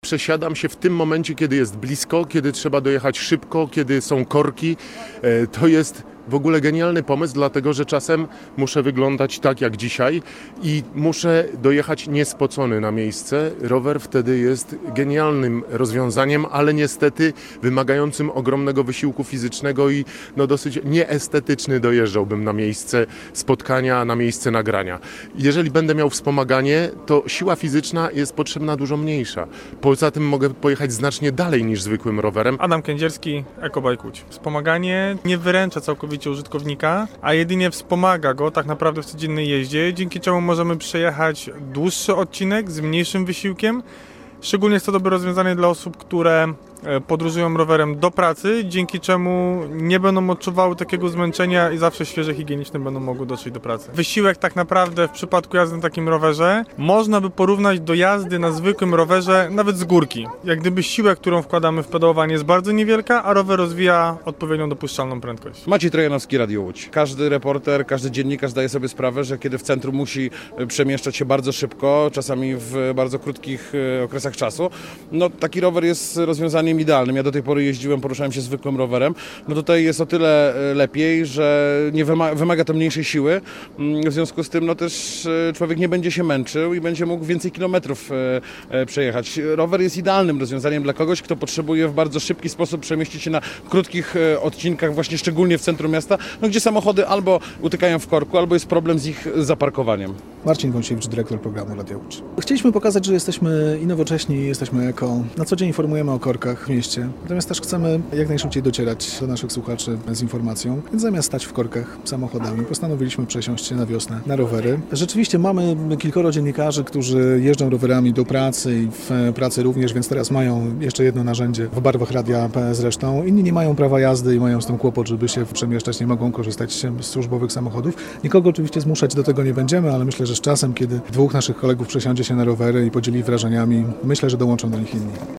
przesiadam się w tym momencie, kiedy jest blisko, kiedy trzeba dojechać szybko, kiedy są korki. To jest w ogóle genialny pomysł, dlatego że czasem muszę wyglądać tak jak dzisiaj i muszę dojechać niespocony na miejsce. Rower wtedy jest genialnym rozwiązaniem, ale niestety wymagającym ogromnego wysiłku fizycznego i dosyć nieestetyczny dojeżdżałbym na miejsce spotkania, na miejsce nagrania. Jeżeli będę miał wspomaganie, to siła fizyczna jest potrzebna dużo mniejsza. Poza tym mogę pojechać znacznie dalej niż zwykłym rowerem. Adam Kędzierski, Ekobike Łódź. Wspomaganie nie wyręcza całkowicie użytkownika, a jedynie wspomaga go tak naprawdę w codziennej jeździe, dzięki czemu możemy przejechać dłuższy odcinek z mniejszym wysiłkiem. Szczególnie jest to dobre rozwiązanie dla osób, które podróżują rowerem do pracy, dzięki czemu nie będą odczuwały takiego zmęczenia i zawsze świeże, higieniczne będą mogły dotrzeć do pracy. Wysiłek tak naprawdę w przypadku jazdy na takim rowerze można by porównać do jazdy na zwykłym rowerze, nawet z górki. Jak gdyby siłę, którą wkładamy w pedałowanie jest bardzo niewielka, a rower rozwija odpowiednią dopuszczalną prędkość. Maciej Trojanowski, Radio Łódź. Każdy reporter, każdy dziennikarz zdaje sobie sprawę, że kiedy w centrum musi przemieszczać się bardzo szybko, czasami w bardzo krótkich okresach czasu, taki rower jest rozwiązaniem idealnym. Ja do tej pory jeździłem, poruszałem się zwykłym rowerem. Tutaj jest o tyle lepiej, że nie wymaga to mniejszej siły. W związku z tym też człowiek nie będzie się męczył i będzie mógł więcej kilometrów przejechać. Rower jest idealnym rozwiązaniem dla kogoś, kto potrzebuje w bardzo szybki sposób przemieścić się na krótkich odcinkach, właśnie szczególnie w centrum miasta, gdzie samochody albo utykają w korku, albo jest problem z ich zaparkowaniem. Marcin Gąsiewicz, dyrektor programu Radio Łódź. Chcieliśmy pokazać, że jesteśmy i nowocześni, jesteśmy eko. Na co dzień informujemy o korkach w mieście. Natomiast też chcemy jak najszybciej docierać do naszych słuchaczy z informacją. Więc zamiast stać w korkach samochodami, postanowiliśmy przesiąść się na wiosnę na rowery. Rzeczywiście mamy kilkoro dziennikarzy, którzy jeżdżą rowerami do pracy i w pracy również, więc teraz mają jeszcze jedno narzędzie w barwach Radia zresztą. Inni nie mają prawa jazdy i mają z tym kłopot, żeby się przemieszczać, nie mogą korzystać z służbowych samochodów. Nikogo oczywiście zmuszać do tego nie będziemy, ale myślę, że z czasem, kiedy dwóch naszych kolegów przesiądzie się na rowery i podzieli wrażeniami, myślę, że dołączą do nich inni.